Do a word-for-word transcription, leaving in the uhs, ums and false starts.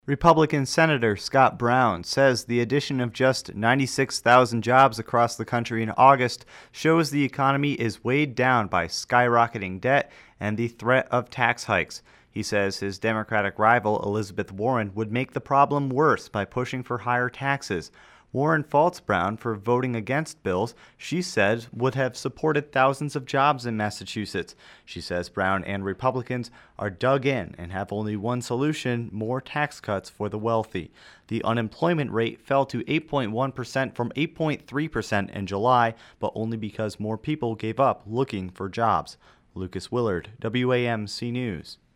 Republican Senator Scott Brown says the addition of just ninety-six thousand jobs across the country in August shows the economy is weighed down by skyrocketing debt and the threat of tax hikes. He says his Democratic rival Elizabeth Warren would make the problem worse by pushing for higher taxes. Warren faults Brown for voting against bills she said would have supported thousands of jobs in Massachusetts. She says Brown and Republicans are dug in and have only one solution: more tax cuts for the wealthy. The unemployment rate fell to eight point one percent from eight point three percent in July, but only because more people gave up looking for jobs. Lucas Willard, W A M C News.